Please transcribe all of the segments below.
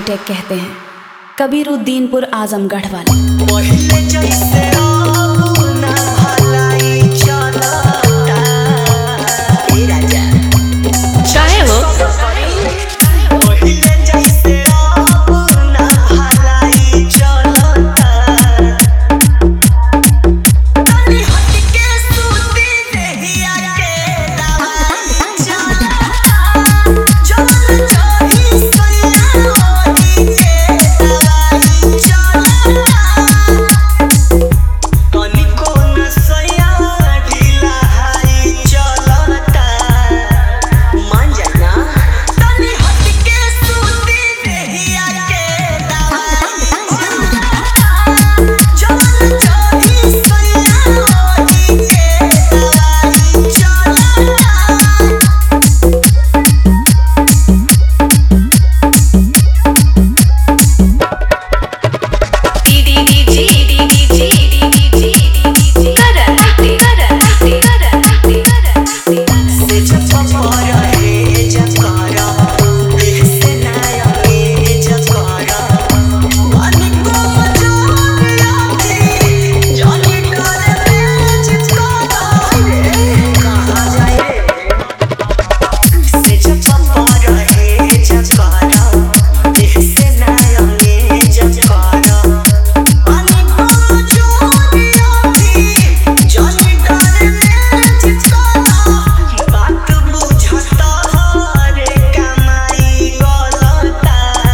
Attack कहते हैं, कबीरुद्दीनपुर आजमगढ़ वाले। पहिले जैसे अब ना भलाई चलता ए राजा चाहे हो पहिले जैसे अब ना भलाई चलता तनी हट के सूती देहिया के दवाई चलता जवन चाही सैया ओही के दवाई चलता तनिको न सैया ढीला हाई चलता मान जाना तनी हट के सूती देहिया के दवाई चलता जवन चाही सैया ओही के दवाई चलता से छपरा हे जकारा देह से नया हे जकारा अनिको जानियाती जानी डरे में चिपकाता कहाँ जाए से छपरा हे जकारा देह से नया हे जकारा अनिको जानियाती जानी डरे में चिपकाता बात बुझता रे कमाई गलता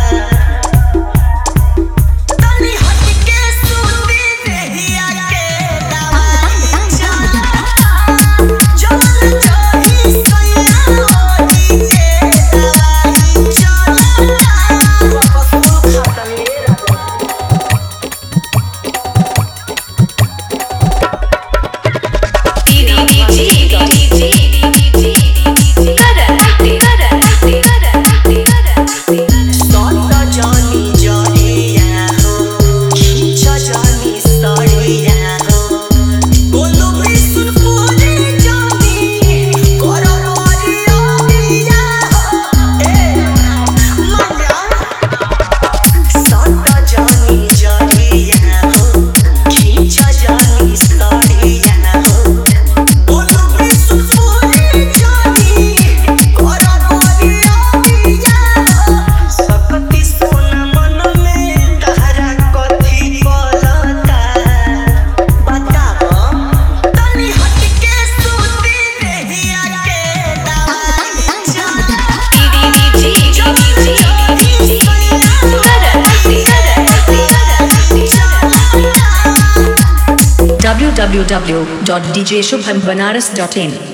तनी हट के सूती देहिया के दवाई चलता जवन चाही सैया ओही के दवाई चलता वापस मुँह खाता मेरा सौता जानी जरिया हो खींचा जानी सड़िया हो बोलो भी सुन पूरी जानी करो मोरिया बिया हो मंगा सौता जानी जरिया हो खींचा जानी सड़िया हो बोलो भी सुन पूरी जानी करो मोरिया बिया हो सकती सोना मन में तहरा कथी बोलता बताओ तनी हट के सूती देहिया के दवाई www.djshubhambanaras.in